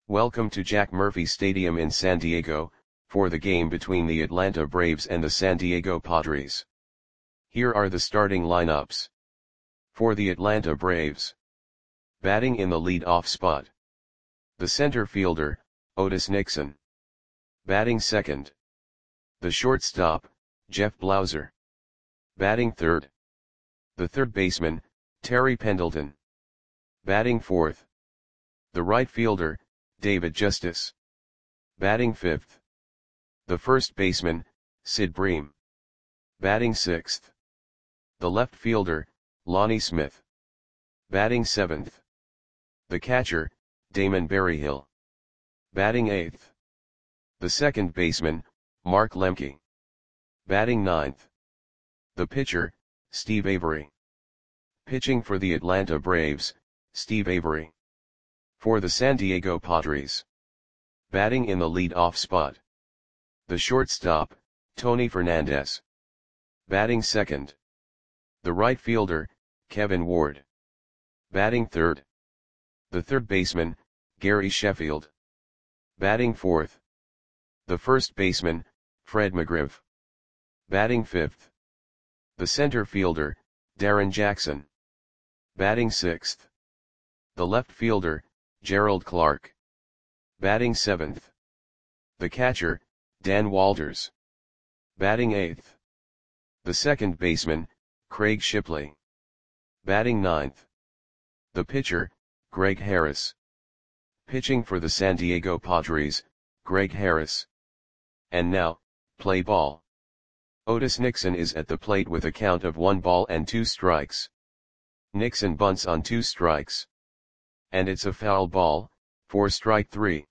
Welcome to Jack Murphy Stadium in San Diego, for the game between the Atlanta Braves and the San Diego Padres. Here are the starting lineups. For the Atlanta Braves. Batting in the lead-off spot. The center fielder, Otis Nixon. Batting second. The shortstop, Jeff Blauser. Batting third. The third baseman, Terry Pendleton. Batting fourth. The right fielder, David Justice. Batting fifth. The first baseman, Sid Bream. Batting sixth. The left fielder, Lonnie Smith. Batting seventh. The catcher, Damon Berryhill. Batting eighth. The second baseman, Mark Lemke. Batting ninth. The pitcher, Steve Avery. Pitching for the Atlanta Braves, Steve Avery. For the San Diego Padres. Batting in the lead-off spot. The shortstop, Tony Fernandez. Batting second. The right fielder, Kevin Ward. Batting third. The third baseman, Gary Sheffield. Batting fourth. The first baseman, Fred McGriff. Batting fifth. The center fielder, Darren Jackson. Batting sixth. The left fielder, Gerald Clark. Batting seventh. The catcher, Dan Walters. Batting eighth. The second baseman, Craig Shipley. Batting ninth. The pitcher, Greg Harris. Pitching for the San Diego Padres, Greg Harris. And now, play ball. Otis Nixon is at the plate with a count of 1-2 strikes. Nixon bunts on 2 strikes. And it's a foul ball, for strike 3.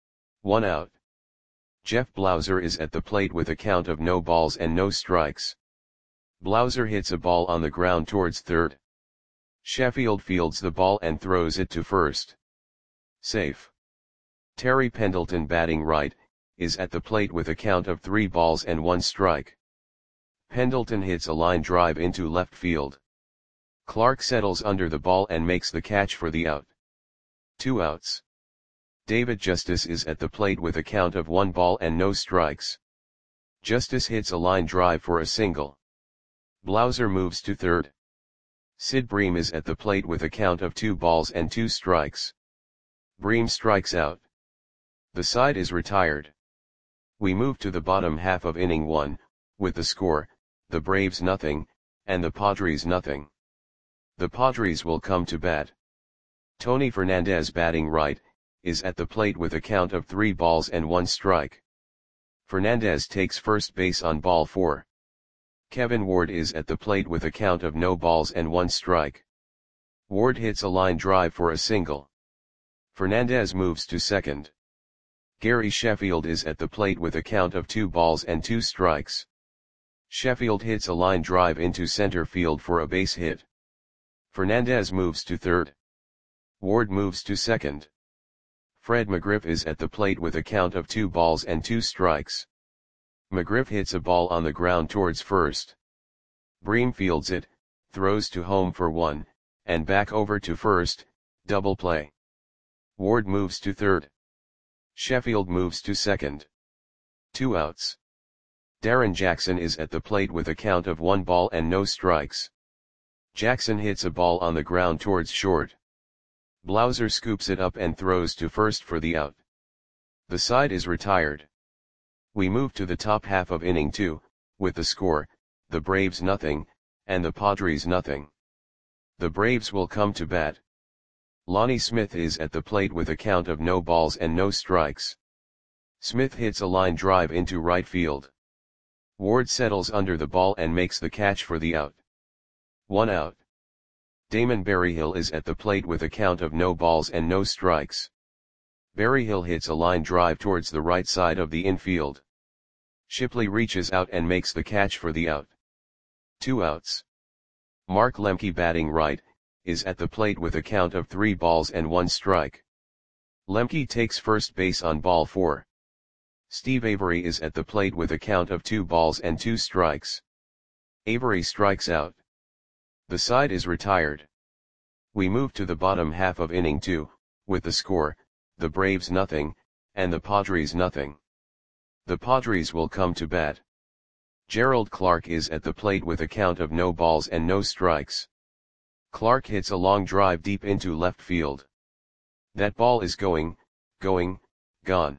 1 out. Jeff Blauser is at the plate with a count of no balls and no strikes. Blauser hits a ball on the ground towards third. Sheffield fields the ball and throws it to first. Safe. Terry Pendleton, batting right, is at the plate with a count of 3 balls and 1 strike. Pendleton hits a line drive into left field. Clark settles under the ball and makes the catch for the out. 2 outs. David Justice is at the plate with a count of 1 ball and no strikes. Justice hits a line drive for a single. Blauser moves to third. Sid Bream is at the plate with a count of 2 balls and 2 strikes. Bream strikes out. The side is retired. We move to the bottom half of inning 1, with the score, the Braves 0, and the Padres 0. The Padres will come to bat. Tony Fernandez, batting right, is at the plate with a count of 3 balls and 1 strike. Fernandez takes first base on ball 4. Kevin Ward is at the plate with a count of no balls and 1 strike. Ward hits a line drive for a single. Fernandez moves to second. Gary Sheffield is at the plate with a count of 2 balls and 2 strikes. Sheffield hits a line drive into center field for a base hit. Fernandez moves to third. Ward moves to second. Fred McGriff is at the plate with a count of 2 balls and 2 strikes. McGriff hits a ball on the ground towards first. Bream fields it, throws to home for 1, and back over to first, double play. Ward moves to third. Sheffield moves to second. 2 outs. Darren Jackson is at the plate with a count of 1 ball and no strikes. Jackson hits a ball on the ground towards short. Blauser scoops it up and throws to first for the out. The side is retired. We move to the top half of inning 2, with the score, the Braves 0, and the Padres 0. The Braves will come to bat. Lonnie Smith is at the plate with a count of no balls and no strikes. Smith hits a line drive into right field. Ward settles under the ball and makes the catch for the out. 1 out. Damon Berryhill is at the plate with a count of no balls and no strikes. Berryhill hits a line drive towards the right side of the infield. Shipley reaches out and makes the catch for the out. 2 outs. Mark Lemke, batting right, is at the plate with a count of 3 balls and 1 strike. Lemke takes first base on ball 4. Steve Avery is at the plate with a count of 2 balls and 2 strikes. Avery strikes out. The side is retired. We move to the bottom half of inning 2, with the score, the Braves nothing, and the Padres nothing. The Padres will come to bat. Gerald Clark is at the plate with a count of no balls and no strikes. Clark hits a long drive deep into left field. That ball is going, gone.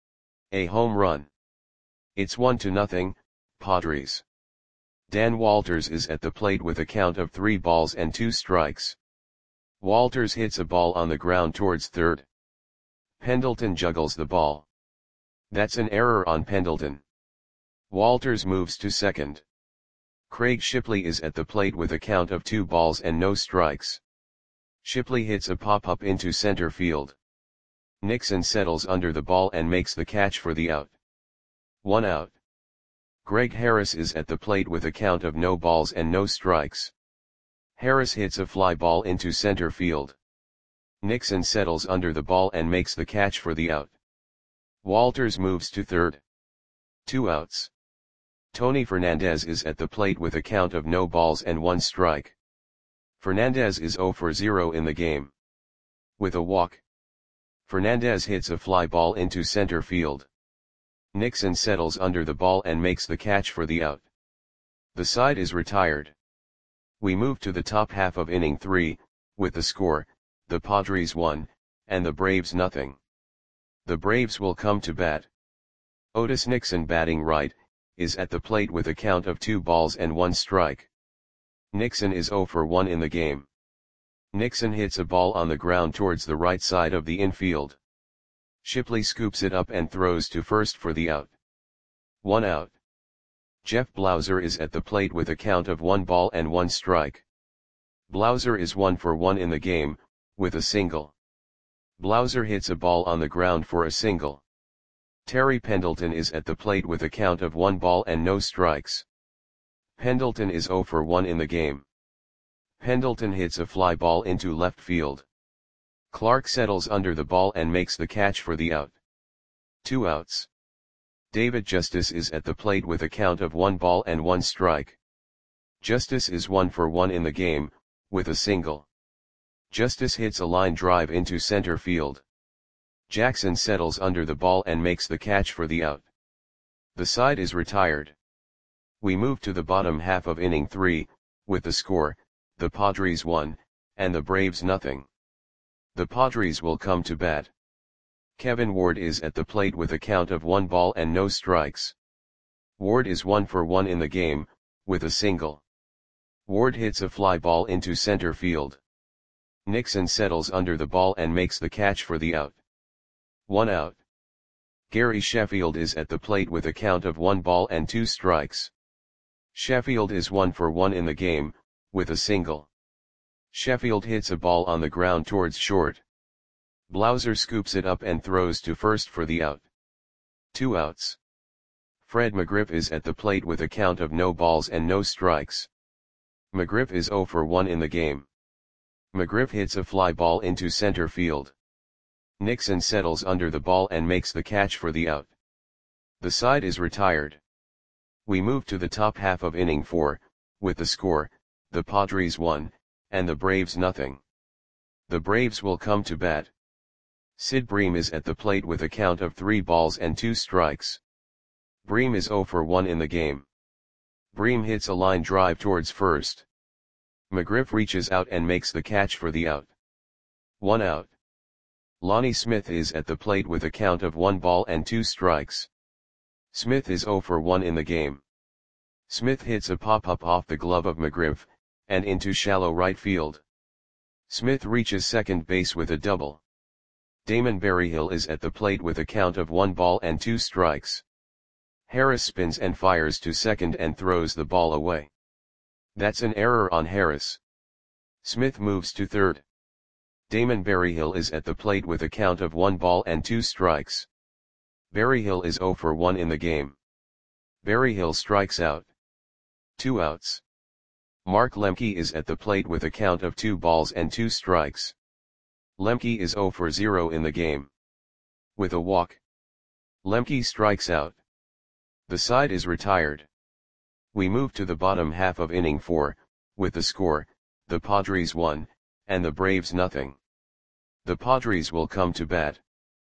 A home run. It's 1-0, Padres. Dan Walters is at the plate with a count of 3 balls and 2 strikes. Walters hits a ball on the ground towards third. Pendleton juggles the ball. That's an error on Pendleton. Walters moves to second. Craig Shipley is at the plate with a count of 2 balls and no strikes. Shipley hits a pop-up into center field. Nixon settles under the ball and makes the catch for the out. 1 out. Greg Harris is at the plate with a count of no balls and no strikes. Harris hits a fly ball into center field. Nixon settles under the ball and makes the catch for the out. Walters moves to third. 2 outs. Tony Fernandez is at the plate with a count of no balls and 1 strike. Fernandez is 0 for 0 in the game. With a walk, Fernandez hits a fly ball into center field. Nixon settles under the ball and makes the catch for the out. The side is retired. We move to the top half of inning 3, with the score, the Padres 1, and the Braves nothing. The Braves will come to bat. Otis Nixon, batting right, is at the plate with a count of 2 balls and 1 strike. Nixon is 0 for 1 in the game. Nixon hits a ball on the ground towards the right side of the infield. Shipley scoops it up and throws to first for the out. 1 out. Jeff Blauser is at the plate with a count of 1 ball and 1 strike. Blauser is 1 for 1 in the game, with a single. Blauser hits a ball on the ground for a single. Terry Pendleton is at the plate with a count of 1 ball and no strikes. Pendleton is 0 for 1 in the game. Pendleton hits a fly ball into left field. Clark settles under the ball and makes the catch for the out. 2 outs. David Justice is at the plate with a count of 1 ball and 1 strike. Justice is 1 for 1 in the game, with a single. Justice hits a line drive into center field. Jackson settles under the ball and makes the catch for the out. The side is retired. We move to the bottom half of inning 3, with the score, the Padres 1, and the Braves nothing. The Padres will come to bat. Kevin Ward is at the plate with a count of 1 ball and no strikes. Ward is 1 for 1 in the game, with a single. Ward hits a fly ball into center field. Nixon settles under the ball and makes the catch for the out. 1 out. Gary Sheffield is at the plate with a count of 1 ball and 2 strikes. Sheffield is 1 for 1 in the game, with a single. Sheffield hits a ball on the ground towards short. Blauser scoops it up and throws to first for the out. 2 outs. Fred McGriff is at the plate with a count of no balls and no strikes. McGriff is 0 for 1 in the game. McGriff hits a fly ball into center field. Nixon settles under the ball and makes the catch for the out. The side is retired. We move to the top half of inning 4, with the score, the Padres 1, and the Braves nothing. The Braves will come to bat. Sid Bream is at the plate with a count of 3 balls and 2 strikes. Bream is 0 for 1 in the game. Bream hits a line drive towards first. McGriff reaches out and makes the catch for the out. 1 out. Lonnie Smith is at the plate with a count of 1 ball and 2 strikes. Smith is 0 for 1 in the game. Smith hits a pop-up off the glove of McGriff, and into shallow right field. Smith reaches second base with a double. Damon Berryhill is at the plate with a count of 1 ball and 2 strikes. Harris spins and fires to second and throws the ball away. That's an error on Harris. Smith moves to third. Damon Berryhill is at the plate with a count of 1 ball and 2 strikes. Berryhill is 0 for 1 in the game. Berryhill strikes out. 2 outs. Mark Lemke is at the plate with a count of 2 balls and 2 strikes. Lemke is 0 for 0 in the game. With a walk, Lemke strikes out. The side is retired. We move to the bottom half of inning 4, with the score, the Padres 1, and the Braves nothing. The Padres will come to bat.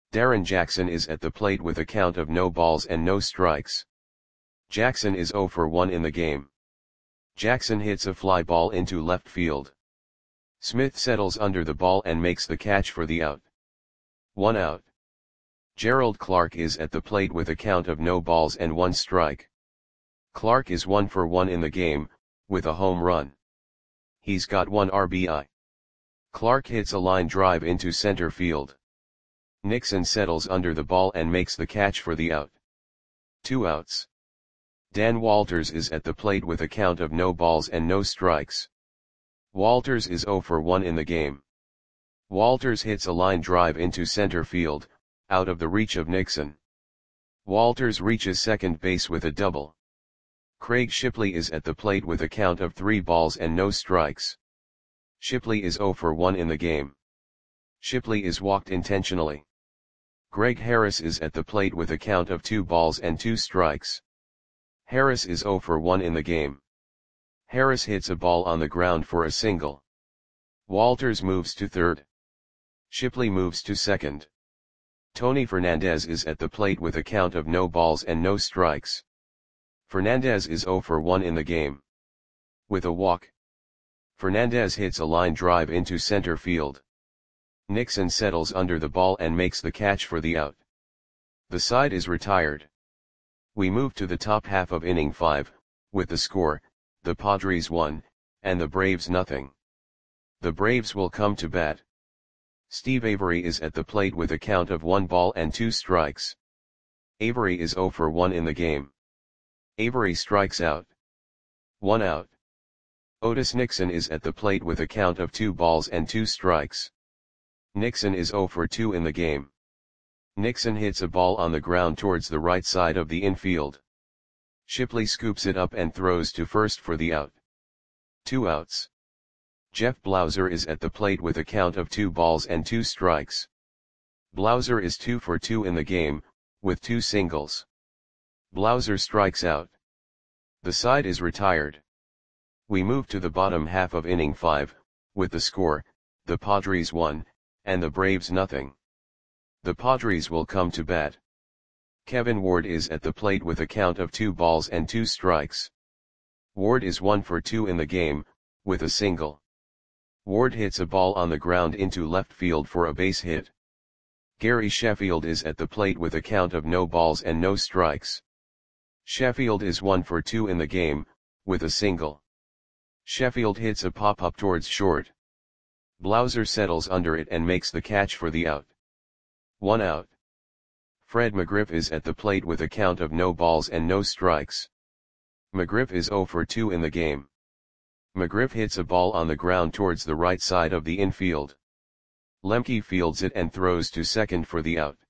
Darren Jackson is at the plate with a count of no balls and no strikes. Jackson is 0 for 1 in the game. Jackson hits a fly ball into left field. Smith settles under the ball and makes the catch for the out. 1 out. Gerald Clark is at the plate with a count of no balls and 1 strike. Clark is 1 for 1 in the game, with a home run. He's got 1 RBI. Clark hits a line drive into center field. Nixon settles under the ball and makes the catch for the out. 2 outs. Dan Walters is at the plate with a count of no balls and no strikes. Walters is 0 for 1 in the game. Walters hits a line drive into center field, out of the reach of Nixon. Walters reaches second base with a double. Craig Shipley is at the plate with a count of 3 balls and no strikes. Shipley is 0 for 1 in the game. Shipley is walked intentionally. Greg Harris is at the plate with a count of 2 balls and 2 strikes. Harris is 0 for 1 in the game. Harris hits a ball on the ground for a single. Walters moves to third. Shipley moves to second. Tony Fernandez is at the plate with a count of no balls and no strikes. Fernandez is 0 for 1 in the game. With a walk, Fernandez hits a line drive into center field. Nixon settles under the ball and makes the catch for the out. The side is retired. We move to the top half of inning 5, with the score, the Padres 1, and the Braves nothing. The Braves will come to bat. Steve Avery is at the plate with a count of 1 ball and 2 strikes. Avery is 0 for 1 in the game. Avery strikes out. 1 out. Otis Nixon is at the plate with a count of 2 balls and 2 strikes. Nixon is 0 for 2 in the game. Nixon hits a ball on the ground towards the right side of the infield. Shipley scoops it up and throws to first for the out. 2 outs. Jeff Blauser is at the plate with a count of 2 balls and 2 strikes. Blauser is 2 for 2 in the game, with 2 singles. Blauser strikes out. The side is retired. We move to the bottom half of inning 5, with the score, the Padres 1, and the Braves nothing. The Padres will come to bat. Kevin Ward is at the plate with a count of 2 balls and 2 strikes. Ward is 1 for 2 in the game, with a single. Ward hits a ball on the ground into left field for a base hit. Gary Sheffield is at the plate with a count of no balls and no strikes. Sheffield is 1 for 2 in the game, with a single. Sheffield hits a pop-up towards short. Blauser settles under it and makes the catch for the out. 1 out. Fred McGriff is at the plate with a count of no balls and no strikes. McGriff is 0 for 2 in the game. McGriff hits a ball on the ground towards the right side of the infield. Lemke fields it and throws to second for the out.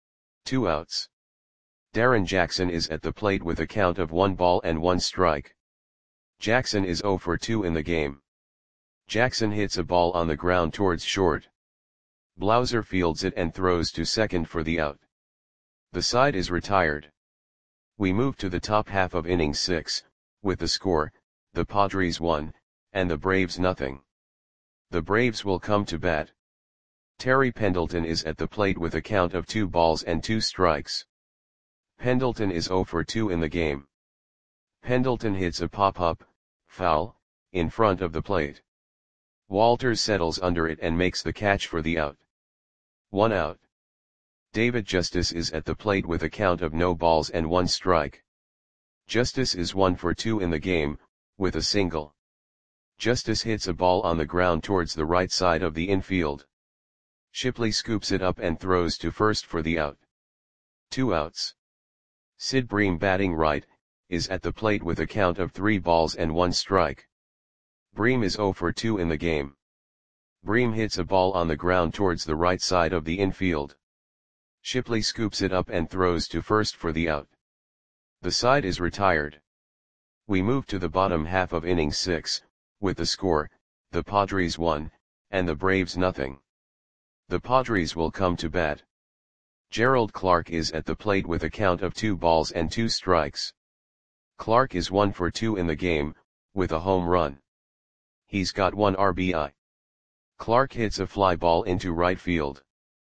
2 outs. Darren Jackson is at the plate with a count of 1 ball and 1 strike. Jackson is 0 for 2 in the game. Jackson hits a ball on the ground towards short. Blauser fields it and throws to second for the out. The side is retired. We move to the top half of inning 6, with the score, the Padres 1, and the Braves nothing. The Braves will come to bat. Terry Pendleton is at the plate with a count of 2 balls and 2 strikes. Pendleton is 0 for 2 in the game. Pendleton hits a pop-up, foul, in front of the plate. Walters settles under it and makes the catch for the out. 1 out. David Justice is at the plate with a count of no balls and 1 strike. Justice is 1 for 2 in the game, with a single. Justice hits a ball on the ground towards the right side of the infield. Shipley scoops it up and throws to first for the out. 2 outs. Sid Bream, batting right, is at the plate with a count of 3 balls and 1 strike. Bream is 0 for 2 in the game. Bream hits a ball on the ground towards the right side of the infield. Shipley scoops it up and throws to first for the out. The side is retired. We move to the bottom half of inning 6, with the score, the Padres 1, and the Braves nothing. The Padres will come to bat. Gerald Clark is at the plate with a count of 2 balls and 2 strikes. Clark is 1 for 2 in the game, with a home run. He's got 1 RBI. Clark hits a fly ball into right field.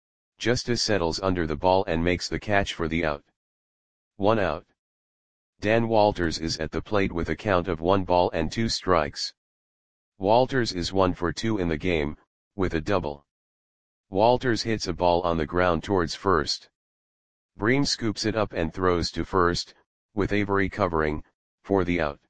Justice settles under the ball and makes the catch for the out. 1 out. Dan Walters is at the plate with a count of 1 ball and 2 strikes. Walters is 1 for 2 in the game, with a double. Walters hits a ball on the ground towards first. Bream scoops it up and throws to first, with Avery covering, for the out.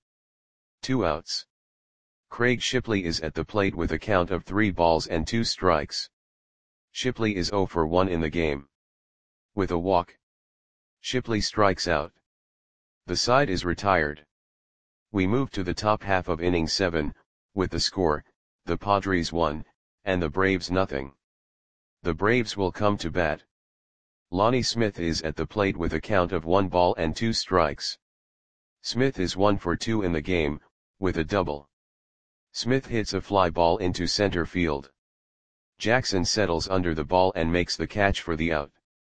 2 outs. Craig Shipley is at the plate with a count of 3 balls and 2 strikes. Shipley is 0 for 1 in the game. With a walk, Shipley strikes out. The side is retired. We move to the top half of inning 7, with the score, the Padres 1, and the Braves nothing. The Braves will come to bat. Lonnie Smith is at the plate with a count of 1 ball and 2 strikes. Smith is 1 for 2 in the game, with a double. Smith hits a fly ball into center field. Jackson settles under the ball and makes the catch for the out.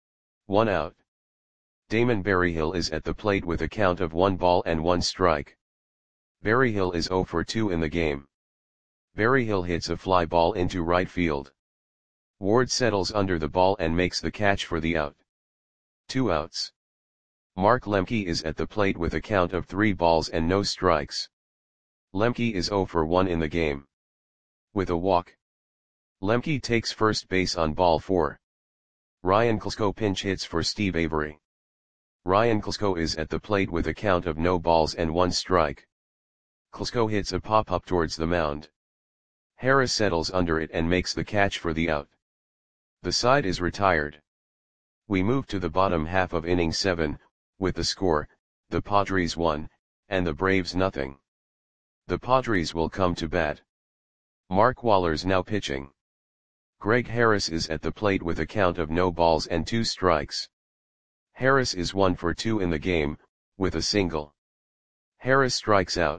1 out. Damon Berryhill is at the plate with a count of 1 ball and 1 strike. Berryhill is 0 for 2 in the game. Berryhill hits a fly ball into right field. Ward settles under the ball and makes the catch for the out. 2 outs. Mark Lemke is at the plate with a count of 3 balls and no strikes. Lemke is 0 for 1 in the game. With a walk, Lemke takes first base on ball 4. Ryan Klesko pinch hits for Steve Avery. Ryan Klesko is at the plate with a count of no balls and 1 strike. Klesko hits a pop-up towards the mound. Harris settles under it and makes the catch for the out. The side is retired. We move to the bottom half of inning 7, with the score, the Padres 1, and the Braves nothing. The Padres will come to bat. Mark Waller's now pitching. Greg Harris is at the plate with a count of no balls and 2 strikes. Harris is 1 for 2 in the game, with a single. Harris strikes out.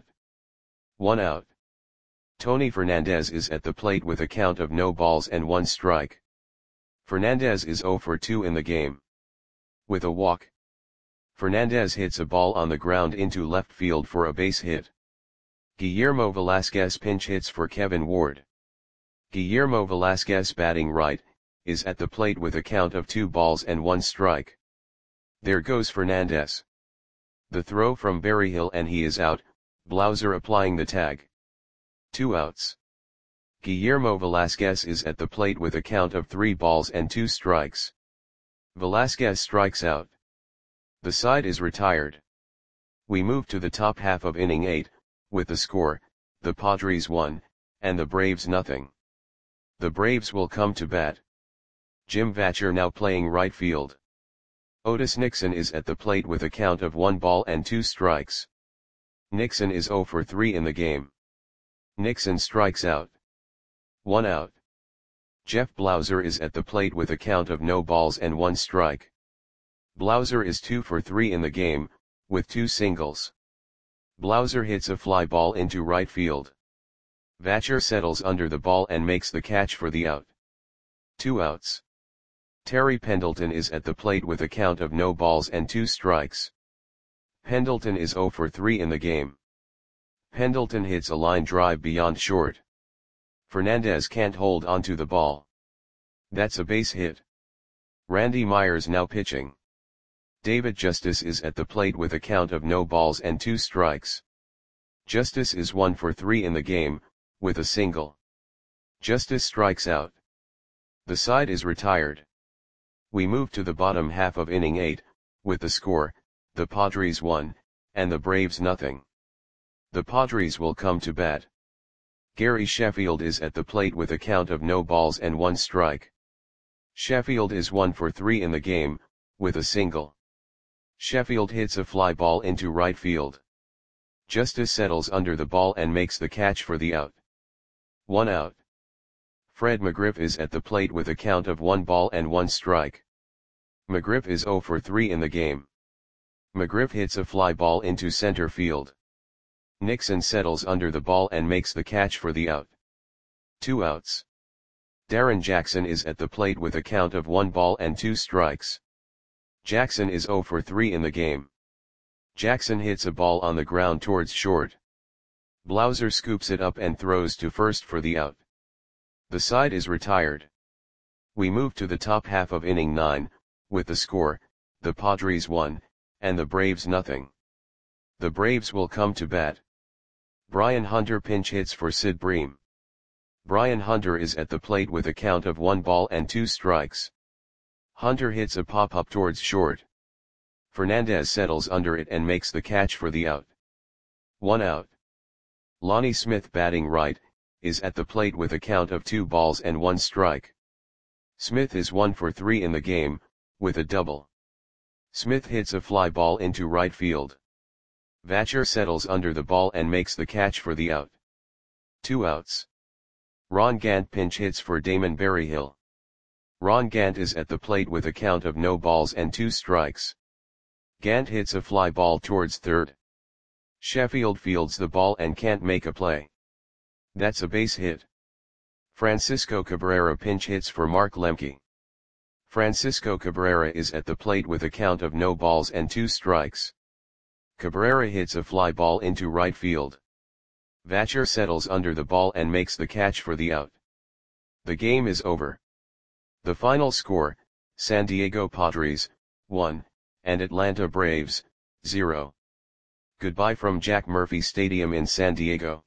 1 out. Tony Fernandez is at the plate with a count of no balls and 1 strike. Fernandez is 0 for 2 in the game. With a walk, Fernandez hits a ball on the ground into left field for a base hit. Guillermo Velasquez pinch hits for Kevin Ward. Guillermo Velasquez, batting right, is at the plate with a count of 2 balls and 1 strike. There goes Fernandez. The throw from Berryhill and he is out, Blauser applying the tag. 2 outs. Guillermo Velasquez is at the plate with a count of 3 balls and 2 strikes. Velasquez strikes out. The side is retired. We move to the top half of inning 8, with the score, the Padres 1, and the Braves nothing. The Braves will come to bat. Jim Vatcher now playing right field. Otis Nixon is at the plate with a count of 1 ball and 2 strikes. Nixon is 0 for 3 in the game. Nixon strikes out. 1 out. Jeff Blauser is at the plate with a count of no balls and 1 strike. Blauser is 2 for 3 in the game, with 2 singles. Blauser hits a fly ball into right field. Vatcher settles under the ball and makes the catch for the out. 2 outs. Terry Pendleton is at the plate with a count of no balls and 2 strikes. Pendleton is 0 for 3 in the game. Pendleton hits a line drive beyond short. Fernandez can't hold onto the ball. That's a base hit. Randy Myers now pitching. David Justice is at the plate with a count of no balls and 2 strikes. Justice is 1 for 3 in the game, with a single. Justice strikes out. The side is retired. We move to the bottom half of inning 8, with the score, the Padres 1, and the Braves nothing. The Padres will come to bat. Gary Sheffield is at the plate with a count of no balls and 1 strike. Sheffield is 1 for 3 in the game, with a single. Sheffield hits a fly ball into right field. Justice settles under the ball and makes the catch for the out. 1 out. Fred McGriff is at the plate with a count of 1 ball and 1 strike. McGriff is 0 for 3 in the game. McGriff hits a fly ball into center field. Nixon settles under the ball and makes the catch for the out. 2 outs. Darren Jackson is at the plate with a count of 1 ball and 2 strikes. Jackson is 0 for 3 in the game. Jackson hits a ball on the ground towards short. Blauser scoops it up and throws to first for the out. The side is retired. We move to the top half of inning 9, with the score, the Padres 1, and the Braves nothing. The Braves will come to bat. Brian Hunter pinch hits for Sid Bream. Brian Hunter is at the plate with a count of 1 ball and 2 strikes. Hunter hits a pop-up towards short. Fernandez settles under it and makes the catch for the out. 1 out. Lonnie Smith, batting right, is at the plate with a count of 2 balls and 1 strike. Smith is 1 for 3 in the game, with a double. Smith hits a fly ball into right field. Vacher settles under the ball and makes the catch for the out. 2 outs. Ron Gant pinch hits for Damon Berryhill. Ron Gant is at the plate with a count of no balls and 2 strikes. Gant hits a fly ball towards third. Sheffield fields the ball and can't make a play. That's a base hit. Francisco Cabrera pinch hits for Mark Lemke. Francisco Cabrera is at the plate with a count of no balls and 2 strikes. Cabrera hits a fly ball into right field. Vacher settles under the ball and makes the catch for the out. The game is over. The final score, San Diego Padres, 1, and Atlanta Braves, 0. Goodbye from Jack Murphy Stadium in San Diego.